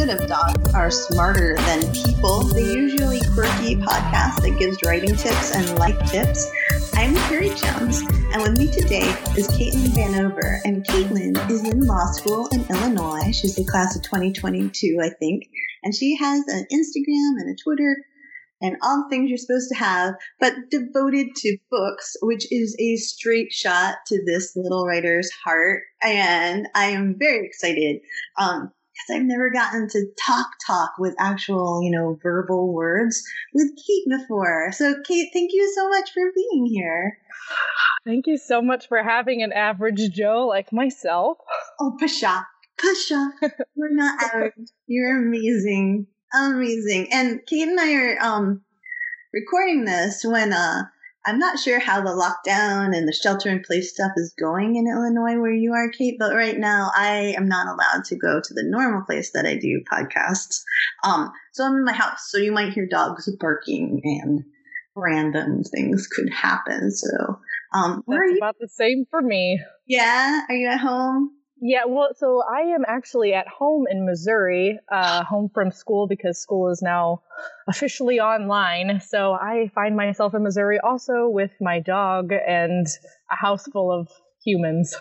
episode of Dogs Are Smarter Than People, the usually quirky podcast that gives writing tips and life tips. I'm Carrie Jones, and with me today is Caitlin Vanover. And Caitlin is in law school in Illinois. She's the class of 2022, I think. And she has an Instagram and a Twitter and all the things you're supposed to have, but devoted to books, which is a straight shot to this little writer's heart. And I am very excited because I've never gotten to talk with actual, verbal words with Kate before. So, Kate, thank you so much for being here. Thank you so much for having an average Joe like myself. Oh, Pasha. We're not average. You're amazing. Amazing. And Kate and I are recording this when I'm not sure how the lockdown and the shelter-in-place stuff is going in Illinois where you are, Kate, but right now I am not allowed to go to the normal place that I do podcasts. So I'm in my house, so you might hear dogs barking and random things could happen. So where are you? About the same for me. Yeah? Are you at home? Yeah, well, so I am actually at home in Missouri, home from school because school is now officially online. So I find myself in Missouri also with my dog and a house full of humans.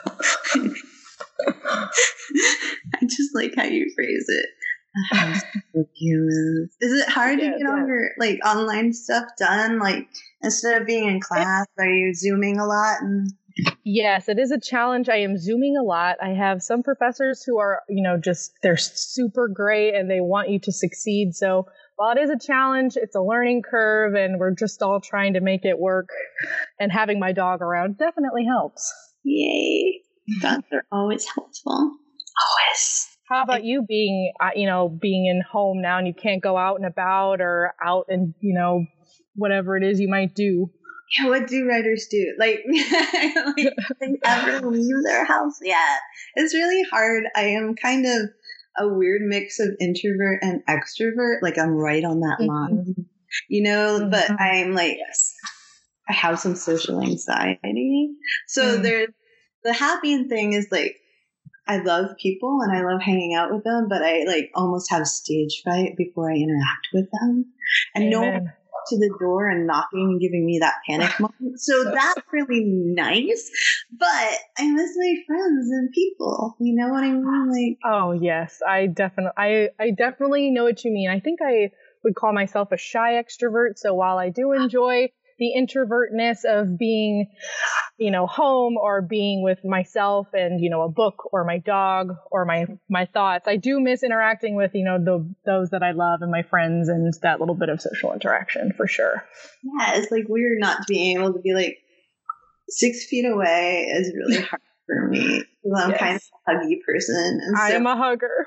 I just like how you phrase it. A house full of humans. Is it hard to get all your online stuff done? Instead of being in class, are you Zooming a lot? Yes, it is a challenge. I am Zooming a lot. I have some professors who are, they're super great and they want you to succeed. So while it is a challenge, it's a learning curve and we're just all trying to make it work. And having my dog around definitely helps. Yay. Dogs are always helpful. Always. How about you being in home now and you can't go out and about or out and, whatever it is you might do? Yeah, what do writers do? They ever leave their house? Yeah, it's really hard. I am kind of a weird mix of introvert and extrovert. I'm right on that line, but I'm I have some social anxiety. So there's the happy thing is I love people and I love hanging out with them, but I almost have stage fright before I interact with them. And no one to the door and knocking and giving me that panic moment. So that's really nice, but I miss my friends and people. You know what I mean? Oh yes, I definitely know what you mean. I think I would call myself a shy extrovert. So while I do enjoy the introvertness of being, home or being with myself and, a book or my dog or my thoughts, I do miss interacting with, those that I love and my friends and that little bit of social interaction for sure. Yeah, it's weird not being able to be 6 feet away is really hard for me. I'm kind of a huggy person. And I am a hugger.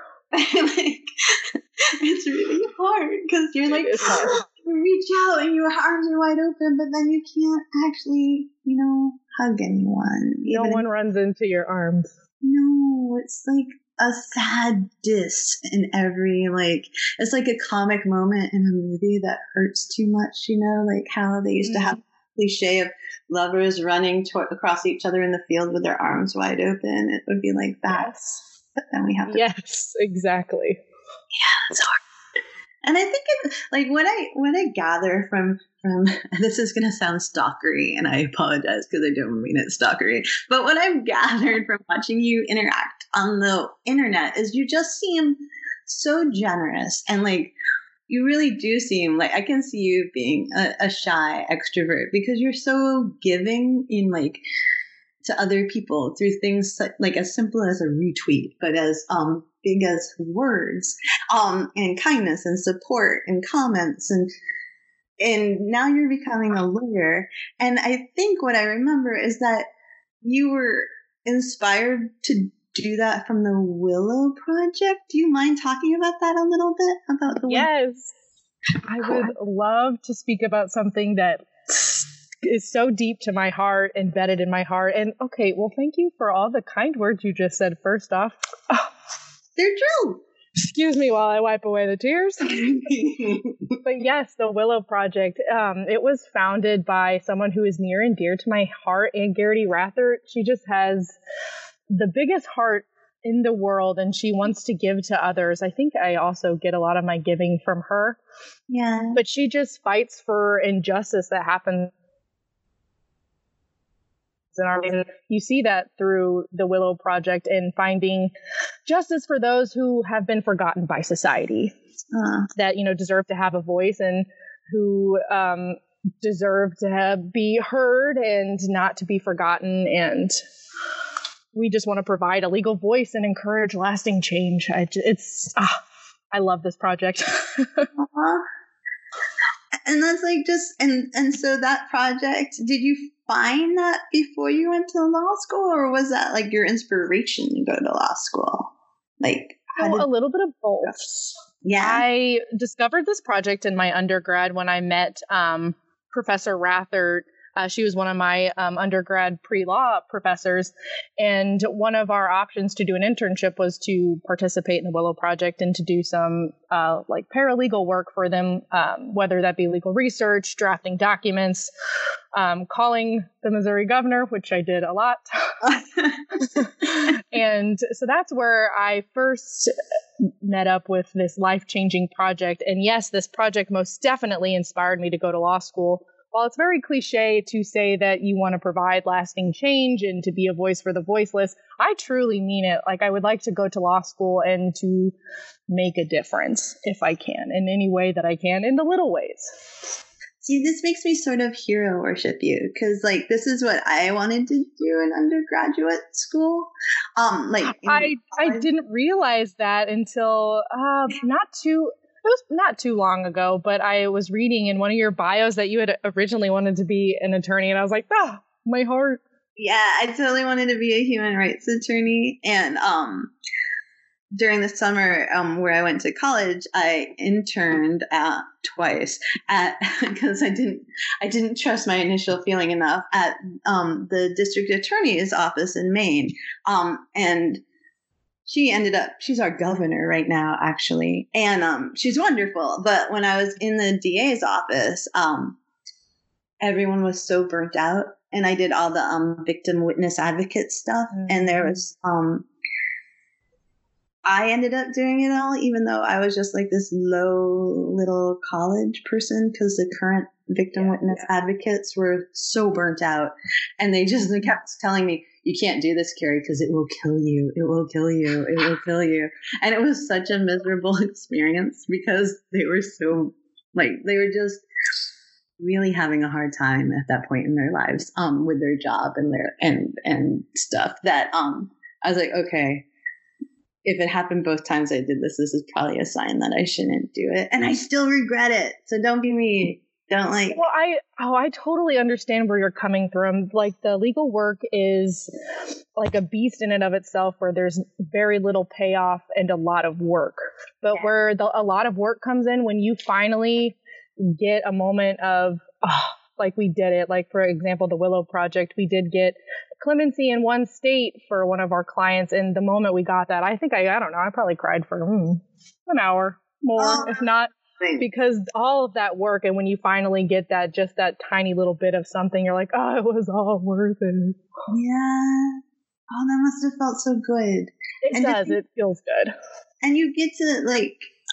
It's really hard because you're you reach out and your arms are wide open, but then you can't actually, hug anyone. No one runs into your arms. No, it's a sad diss in every, it's like a comic moment in a movie that hurts too much, how they used to have cliche of lovers running across each other in the field with their arms wide open. It would be like that. Yes. But then we have to. Yes, exactly. Yeah, it's hard. And I think when I gather from this is going to sound stalkery, and I apologize because I don't mean it stalkery, but what I've gathered from watching you interact on the internet is you just seem so generous and you really do seem I can see you being a shy extrovert because you're so giving in to other people through things as simple as a retweet, but as big as words, and kindness and support and comments and now you're becoming a lawyer. And I think what I remember is that you were inspired to do that from the Willow Project. Do you mind talking about that a little bit? About the Yes. I would love to speak about something that is so deep to my heart, embedded in my heart. And okay, well, thank you for all the kind words you just said first off. Oh, they're true. Excuse me while I wipe away the tears. But yes, the Willow Project, it was founded by someone who is near and dear to my heart, Anne Garrity Rathert. She just has the biggest heart in the world and she wants to give to others. I think I also get a lot of my giving from her. Yeah. But she just fights for injustice that happens in our community. You see that through the Willow Project and finding justice for those who have been forgotten by society, that, you know, deserve to have a voice and who deserve to be heard and not to be forgotten. And we just want to provide a legal voice and encourage lasting change. I love this project. And that's like just, and so that project, did you find that before you went to law school, or was that like your inspiration to go to law school? Like, a little bit of both. Yeah. I discovered this project in my undergrad when I met Professor Rathert. She was one of my undergrad pre-law professors, and one of our options to do an internship was to participate in the Willow Project and to do some like paralegal work for them, whether that be legal research, drafting documents, calling the Missouri governor, which I did a lot. And so that's where I first met up with this life-changing project. And yes, this project most definitely inspired me to go to law school. While it's very cliche to say that you want to provide lasting change and to be a voice for the voiceless, I truly mean it. Like, I would like to go to law school and to make a difference if I can, in any way that I can, in the little ways. See, this makes me sort of hero worship you, because like this is what I wanted to do in undergraduate school. I didn't realize that until it was not too long ago, but I was reading in one of your bios that you had originally wanted to be an attorney, and I was like, my heart. Yeah, I totally wanted to be a human rights attorney. And during the summer where I went to college, I interned twice because I didn't trust my initial feeling enough at the district attorney's office in Maine. And she's our governor right now, actually. And she's wonderful. But when I was in the DA's office, everyone was so burnt out. And I did all the victim witness advocate stuff. Mm-hmm. And there was, I ended up doing it all, even though I was just like this low little college person, because the current victim witness advocates were so burnt out. And they just kept telling me, you can't do this, Carrie, because it will kill you. It will kill you. It will kill you. And it was such a miserable experience because they were so, like, they were just really having a hard time at that point in their lives with their job and and stuff that I was like, okay, if it happened both times I did this is probably a sign that I shouldn't do it. And I still regret it. So don't be me. Don't like. Well, I totally understand where you're coming from. Like, the legal work is like a beast in and of itself, where there's very little payoff and a lot of work. But where a lot of work comes in when you finally get a moment of, like, we did it. Like, for example, the Willow Project, we did get clemency in one state for one of our clients. And the moment we got that, I think I don't know, I probably cried for an hour more, if not. Because all of that work, and when you finally get that, just that tiny little bit of something, you're like, it was all worth it. Yeah. Oh, that must have felt so good. It feels good. And you get to, like,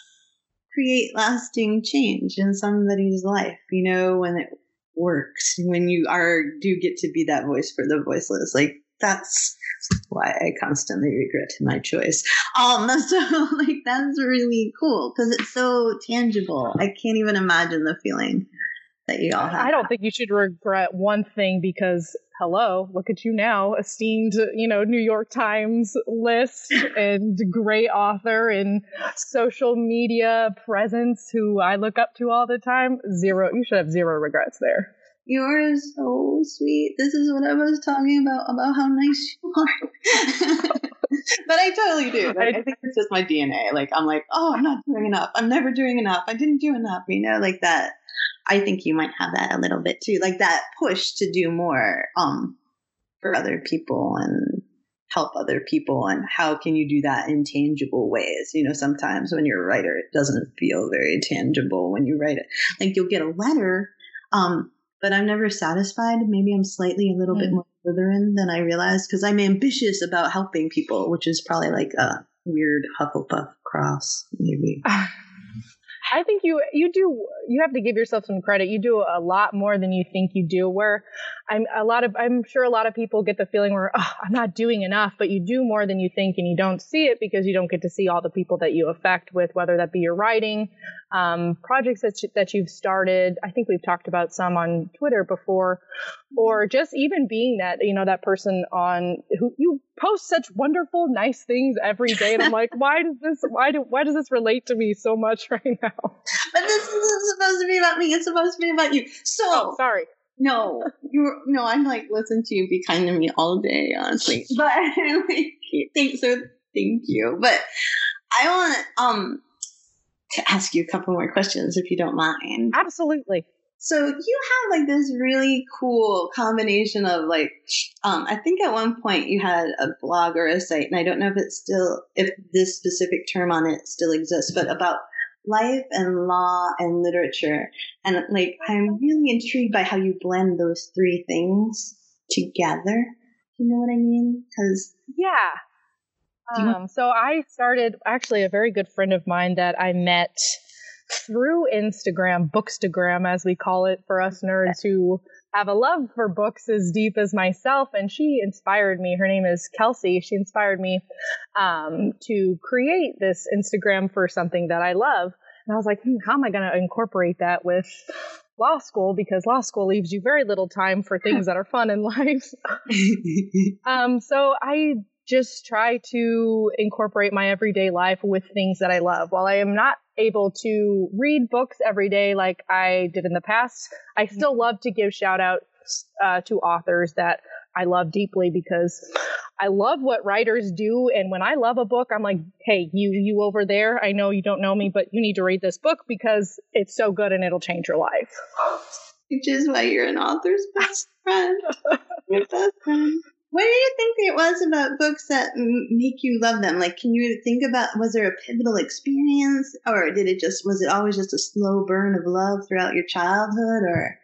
create lasting change in somebody's life, you know, when it works, when you do get to be that voice for the voiceless. Like, that's why I constantly regret my choice. So like, that's really cool because it's so tangible. I can't even imagine the feeling that you all have. I don't think you should regret one thing because, hello, look at you now, esteemed, New York Times list and great author and social media presence who I look up to all the time. You should have zero regrets there. You're so sweet. This is what I was talking about how nice you are. But I totally do. Like, I think it's just my DNA. Like, I'm like, I'm not doing enough. I'm never doing enough. I didn't do enough. Like that. I think you might have that a little bit too. Like that push to do more for other people and help other people. And how can you do that in tangible ways? Sometimes when you're a writer, it doesn't feel very tangible when you write it. Like, you'll get a letter, but I'm never satisfied. Maybe I'm slightly a little bit more Slytherin than I realized because I'm ambitious about helping people, which is probably like a weird Hufflepuff cross, maybe. I think you have to give yourself some credit. You do a lot more than you think you do. Where I'm sure a lot of people get the feeling where I'm not doing enough, but you do more than you think, and you don't see it because you don't get to see all the people that you affect with, whether that be your writing, projects that you've started. I think we've talked about some on Twitter before, or just even being that, that person on who you post such wonderful, nice things every day. And I'm like, why does this relate to me so much right now? But this isn't supposed to be about me. It's supposed to be about you. So sorry. No, I'm like, listen to you be kind to me all day, honestly. But thank you. But I want to ask you a couple more questions if you don't mind. Absolutely. So you have like this really cool combination of like, I think at one point you had a blog or a site, and I don't know if this specific term on it still exists, but about life and law and literature. And like, I'm really intrigued by how you blend those three things together. You know what I mean? Yeah. So I started, actually, a very good friend of mine that I met through Instagram, Bookstagram, as we call it for us nerds who have a love for books as deep as myself. And she inspired me. Her name is Kelsey. She inspired me to create this Instagram for something that I love. And I was like, how am I going to incorporate that with law school? Because law school leaves you very little time for things that are fun in life. So I just try to incorporate my everyday life with things that I love. While I am not able to read books every day like I did in the past, I still love to give shout outs to authors that I love deeply, because I love what writers do. And when I love a book, I'm like, hey, you over there, I know you don't know me, but you need to read this book because it's so good and it'll change your life. Which is why you're an author's best friend. Your best friend. What do you think it was about books that make you love them? Like, can you think about, was there a pivotal experience, or was it always just a slow burn of love throughout your childhood, or?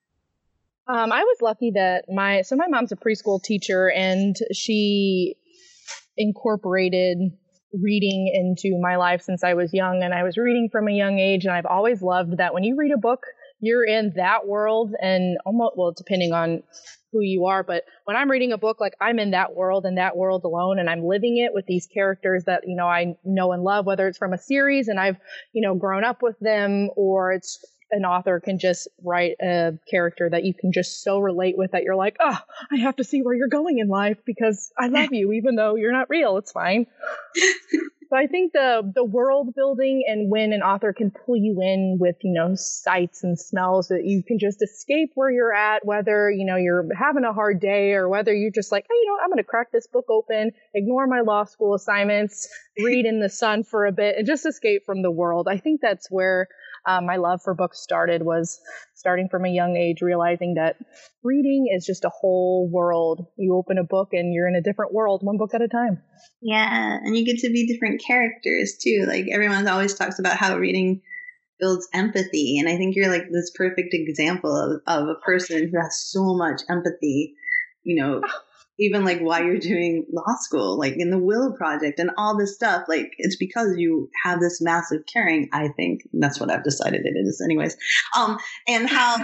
I was lucky that my mom's a preschool teacher, and she incorporated reading into my life since I was young, and I was reading from a young age. And I've always loved that when you read a book, you're in that world, and almost, well, depending on who you are, but when I'm reading a book, like, I'm in that world and that world alone, and I'm living it with these characters that, I know and love, whether it's from a series and I've, grown up with them, or it's an author can just write a character that you can just so relate with that you're like, oh, I have to see where you're going in life because I love you, even though you're not real. It's fine. So I think the world building, and when an author can pull you in with, sights and smells, that you can just escape where you're at, whether, you're having a hard day, or whether you're just like, hey, I'm going to crack this book open, ignore my law school assignments, read in the sun for a bit, and just escape from the world. I think that's where my love for books started, was starting from a young age, realizing that reading is just a whole world. You open a book and you're in a different world, one book at a time. Yeah, and you get to be different characters too. Like, everyone always talks about how reading builds empathy, and I think you're like this perfect example of a person who has so much empathy, even like while you're doing law school, like in the Will Project and all this stuff. Like, it's because you have this massive caring, I think. That's what I've decided it is anyways. And how,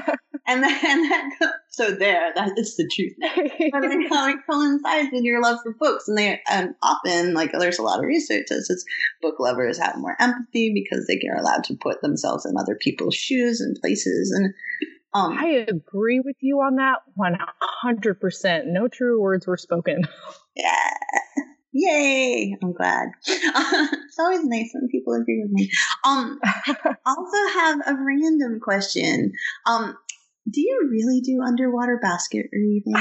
so that is the truth. But then how it coincides with your love for books. And often, like, there's a lot of research that says book lovers have more empathy because they are allowed to put themselves in other people's shoes and places. And I agree with you on that 100%. No true words were spoken. Yeah. Yay. I'm glad. It's always nice when people agree with me. I also have a random question. Do you really do underwater basket reading?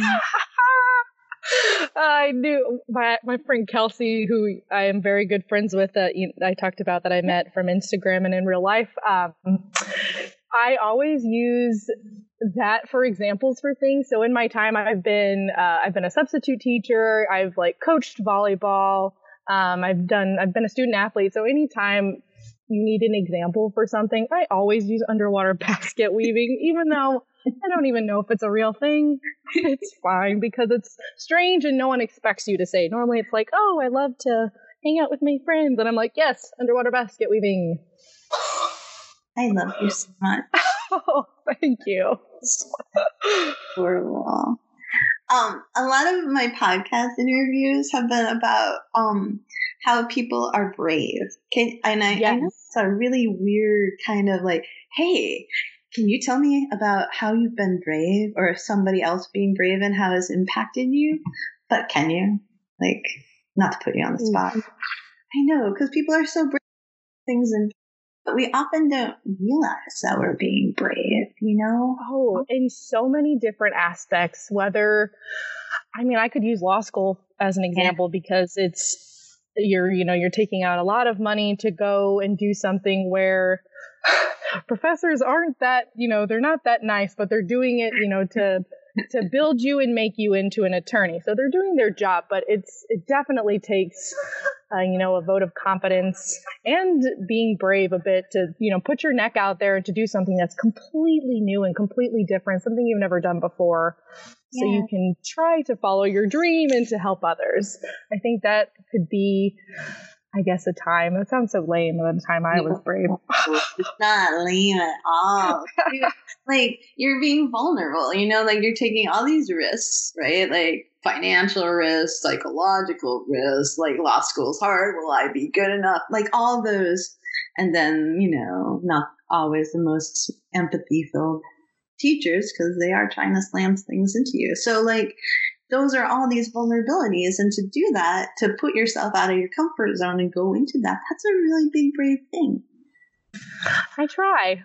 I do. My friend Kelsey, who I am very good friends with, I talked about that I met from Instagram and in real life. I always use that for examples for things. So in my time, I've been a substitute teacher. I've coached volleyball. I've been a student athlete. So anytime you need an example for something, I always use underwater basket weaving, even though I don't even know if it's a real thing. It's fine because it's strange and no one expects you to say. Normally it's like, oh, I love to hang out with my friends. And I'm like, yes, underwater basket weaving. I love you so much. Oh, thank you. Horrible. A lot of my podcast interviews have been about how people are brave. I know it's a really weird kind of like, hey, can you tell me about how you've been brave or somebody else being brave and how it's impacted you? But can you? Like, not to put you on the spot. I know, because people are so brave things, but we often don't realize that we're being brave, you know? Oh, in so many different aspects, I could use law school as an example because you're taking out a lot of money to go and do something where professors aren't that, they're not that nice, but they're doing it, to build you and make you into an attorney. So they're doing their job, but it definitely takes, a vote of confidence and being brave a bit to, put your neck out there to do something that's completely new and completely different, something you've never done before. So you can try to follow your dream and to help others. I think that could be, I guess, a time. It sounds so lame at the time I was brave. It's not lame at all. Like, you're being vulnerable, like you're taking all these risks, right? Like financial risks, psychological risks, like law school's hard. Will I be good enough? Like all those. And then, not always the most empathy filled teachers because they are trying to slam things into you. So like, those are all these vulnerabilities. And to do that, to put yourself out of your comfort zone and go into that, that's a really big, brave thing. I try.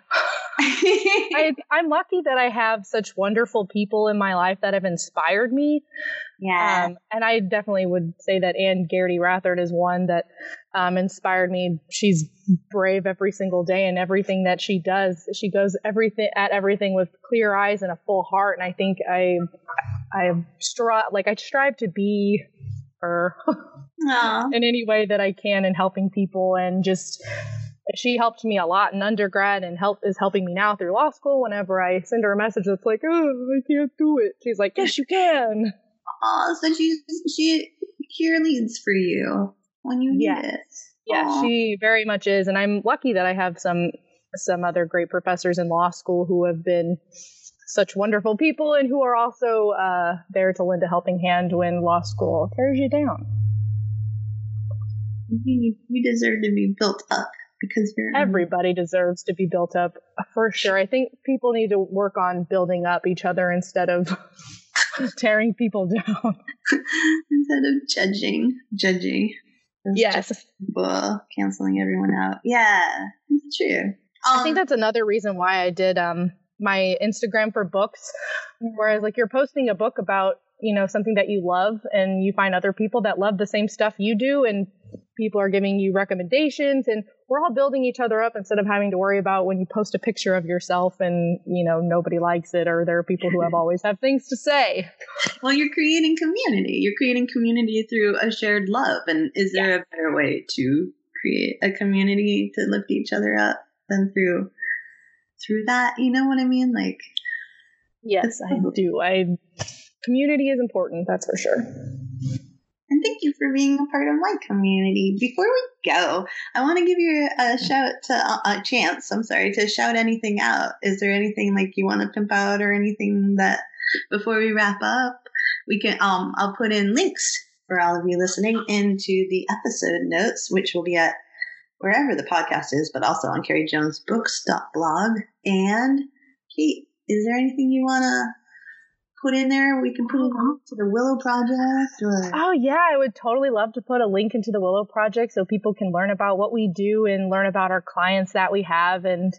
I'm lucky that I have such wonderful people in my life that have inspired me. Yeah. And I definitely would say that Anne Garrity Rathard is one that inspired me. She's brave every single day in everything that she does. She goes at everything with clear eyes and a full heart. And I think I strive to be her in any way that I can in helping people. And just, she helped me a lot in undergrad and is helping me now through law school. Whenever I send her a message that's like, oh, I can't do it, she's like, yes, you can. Oh, so she cheerleads for you when you need it. Yeah, she very much is. And I'm lucky that I have some other great professors in law school who have been such wonderful people and who are also there to lend a helping hand when law school tears you down. You deserve to be built up because everybody deserves to be built up for sure. I think people need to work on building up each other instead of tearing people down. Instead of judging. Yes. Canceling everyone out. Yeah, it's true. I think that's another reason why I did my Instagram for books. Whereas like you're posting a book about, something that you love and you find other people that love the same stuff you do and people are giving you recommendations and we're all building each other up instead of having to worry about when you post a picture of yourself and, nobody likes it or there are people who always have things to say. Well, you're creating community. You're creating community through a shared love. And is there a better way to create a community to lift each other up than through that? You know what I mean? Like, yes, I do. Community is important. That's for sure. And thank you for being a part of my community. Before we go, I want to give you a chance to shout anything out. Is there anything like you want to pimp out or anything that before we wrap up, we can, I'll put in links for all of you listening into the episode notes, which will be at wherever the podcast is, but also on CarrieJonesBooks.blog. And Kate, is there anything you want to put in there? We can put a link to the Willow Project. Oh yeah, I would totally love to put a link into the Willow Project so people can learn about what we do and learn about our clients that we have. And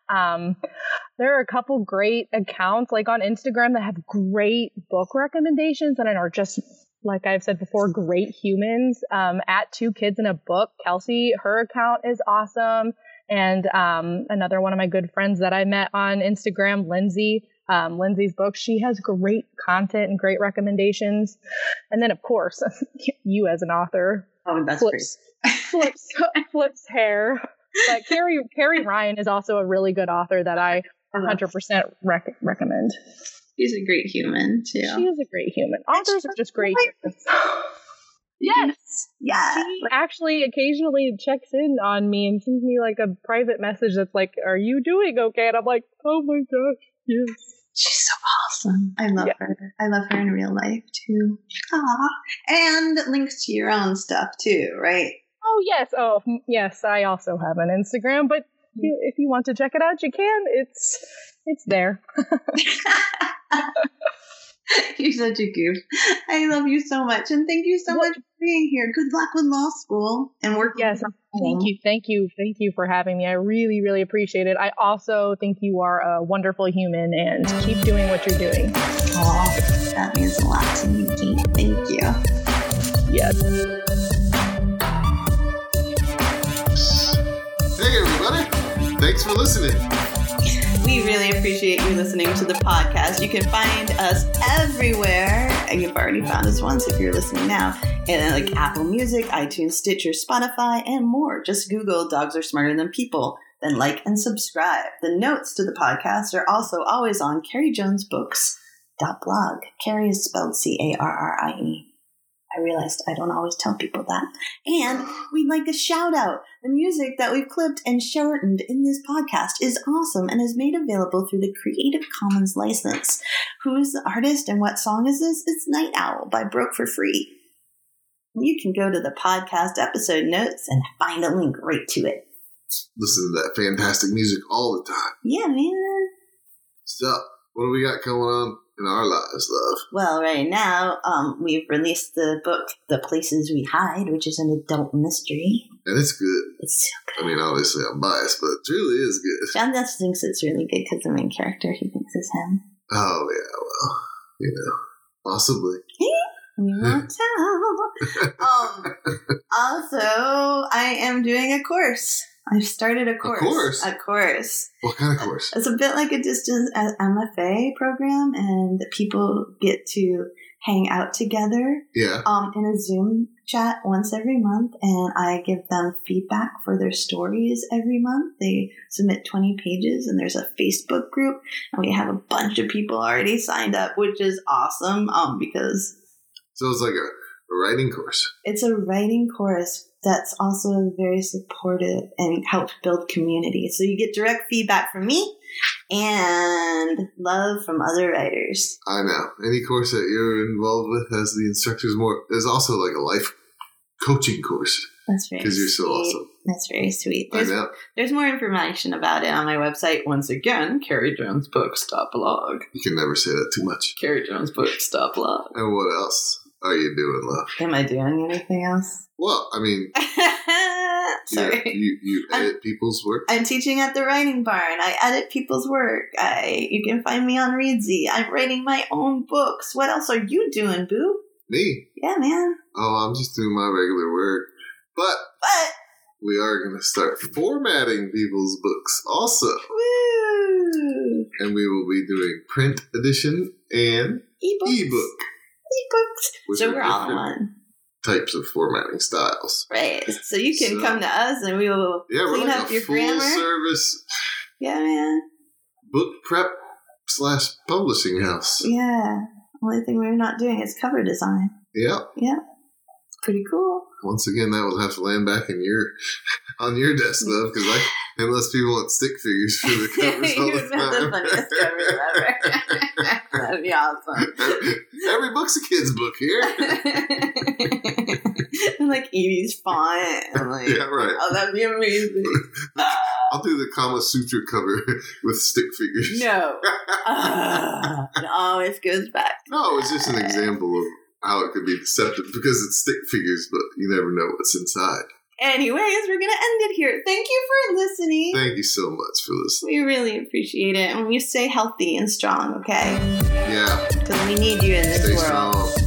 there are a couple great accounts like on Instagram that have great book recommendations and are just, like I've said before, great humans. At 2 Kids in a Book, Kelsey, her account is awesome. And another one of my good friends that I met on Instagram, Lindsay's book, she has great content and great recommendations. And then, of course, you as an author, flips hair. But Carrie Ryan is also a really good author that I 100% recommend. She's a great human, too. She is a great human. Authors are just great humans. Yes. Yeah. She actually occasionally checks in on me and sends me like a private message that's like, "Are you doing okay?" And I'm like, "Oh my gosh, yes." She's so awesome. I love her. I love her in real life too. Aw. And links to your own stuff too, right? Oh yes. I also have an Instagram, but if you want to check it out, you can. It's there. You're such a goof. I love you so much, and thank you so much for being here. Good luck with law school and work. Yes, thank you for having me. I really, really appreciate it. I also think you are a wonderful human, and keep doing what you're doing. Oh, that means a lot to me, Kate. Thank you. Yes. Hey, everybody! Thanks for listening. We really appreciate you listening to the podcast. You can find us everywhere. And you've already found us once if you're listening now. And like Apple Music, iTunes, Stitcher, Spotify, and more. Just Google Dogs Are Smarter Than People. Then like and subscribe. The notes to the podcast are also always on CarrieJonesBooks.blog. Carrie is spelled Carrie. I realized I don't always tell people that. And we'd like to shout out the music that we've clipped and shortened in this podcast is awesome and is made available through the Creative Commons license. Who's the artist and what song is this? It's Night Owl by Broke for Free. You can go to the podcast episode notes and find a link right to it. Listen to that fantastic music all the time. Yeah, man. So, what do we got going on in our lives, love? Well, right now, we've released the book, The Places We Hide, which is an adult mystery. And it's good. It's so good. I mean, obviously I'm biased, but it truly is good. John Dutch thinks it's really good because the main character he thinks is him. Oh, yeah, well, possibly. We won't tell. Also, I am doing a course. I've started a course. A course. What kind of course? It's a bit like a distance MFA program, and people get to hang out together. Yeah. In a Zoom chat once every month, and I give them feedback for their stories every month. They submit 20 pages, and there's a Facebook group, and we have a bunch of people already signed up, which is awesome. Because so it's like a writing course. It's a writing course that's also very supportive and helps build community. So you get direct feedback from me and love from other writers. I know. Any course that you're involved with has the instructors more. There's also like a life coaching course. That's very sweet. Because you're so awesome. That's very sweet. I know. There's more information about it on my website. Once again, CarrieJonesBooks.blog. You can never say that too much. CarrieJonesBooks.blog. And what else are you doing, love? Am I doing anything else? Well, I mean, sorry. You edit people's work? I'm teaching at the Writing Barn. I edit people's work. You can find me on Readsy. I'm writing my own books. What else are you doing, boo? Me? Yeah, man. Oh, I'm just doing my regular work. But we are going to start formatting people's books also. Woo! And we will be doing print edition and ebook. So we're all on types of formatting styles. Right. So you can come to us and we will clean like up your grammar. Full service. Yeah, man. Book prep / publishing house. Yeah. Only thing we're not doing is cover design. Yep. Yeah. Pretty cool. Once again, that will have to land back on your desk, though, because unless people want stick figures for the covers all the time. The funniest covers ever. That'd be awesome. Every book's a kid's book here. Like 80s font. Yeah, right. Oh, that'd be amazing. I'll do the Kama Sutra cover with stick figures. No. It always goes back. No, it's just an example of how it could be deceptive because it's stick figures, but you never know what's inside. Anyways, we're going to end it here. Thank you for listening. Thank you so much for listening. We really appreciate it. And you stay healthy and strong, okay? Yeah. Because we need you in this world. Stay strong.